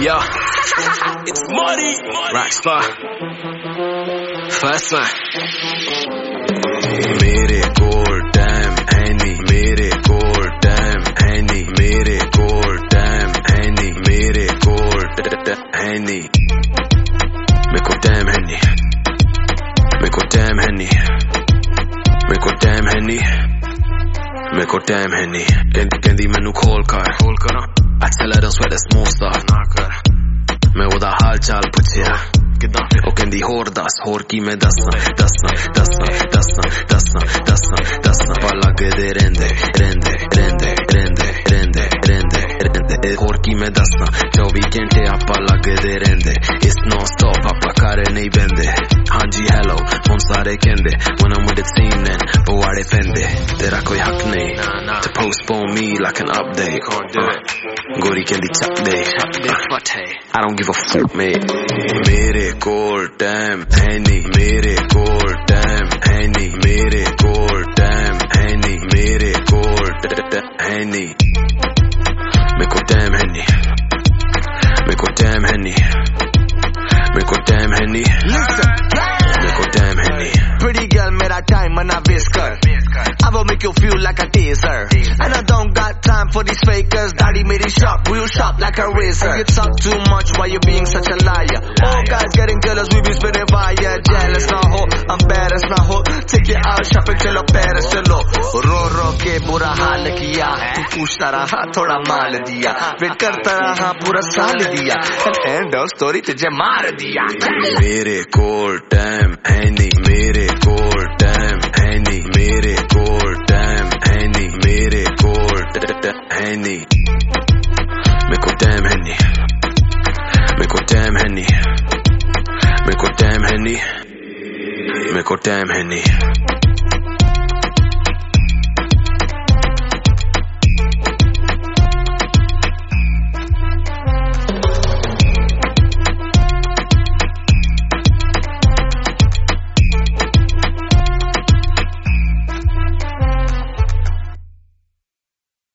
Yo, it's money. Rockstar. First one. मेरे कोल time है नहीं, मेरे कोल टाइम है नहीं, मेरे कोल टाइम है नहीं, मेरे कोल है नहीं, मेरे को टाइम है नहीं, मेरे को टाइम है नहीं, मेरे को टाइम है नहीं, मेरे को टाइम है नहीं। कहंदी मैनू खोल कर accelerate sweat the small stuff ना कर। मैं ओदा हाल चाल पुछया किदां, ओ कहंदी होर दस, होर की मैं दसना दसना दसना दसना दसना दसना दसना पा लगदे रहंदे रहंदे रहंदे रहंदे रहंदे रहंदे रहंदे होर की मैं दसना 24 घंटे आपा लगदे रहंदे। इस नॉन स्टॉप आपा करे नहीं बंदे। हाँ जी हेलो हुन सारे कहंदे when I'm with the team then पवाड़े पेंदे। तेरा कोई हक नहीं to postpone me like an update। गोरी कहंदी चक दे I don't give a fuck mate। मेरे कोल टाइम है नहीं, मेरे कोल टाइम है नहीं, मेरे कोल टाइम है नहीं, मेरे कोल है नहीं, मेरे को टाइम है नहीं, मेरे को टाइम है नहीं, मेरे को टाइम है नहीं, मेरे को टाइम है नहीं। Pretty girl, mera time and I whisker. I will make you feel like a teaser. And I don't got time for these fakers. Daddy made it sharp, real sharp like a razor. You talk too much, why you being such a liar? All guys getting jealous, we be spitting fire. Jealous na ho, embarrassed na ho. Take it out, shopping chalo Paris chalo. रो के बुरा हाल किया, तू पूछता रहा थोड़ा माल दिया, wait करता रहा पूरा साल दिया, एंड ऑफ स्टोरी तुझे मार दिया। मेरे कोल टाइम है नहीं, मेरे कोल टाइम है नहीं, मेरे कोल टाइम है नहीं, मेरे कोल है नहीं, मेरे को टाइम है नहीं, मेरे को टाइम है नहीं, मेरे को टाइम है नहीं, मेरे को टाइम है नहीं।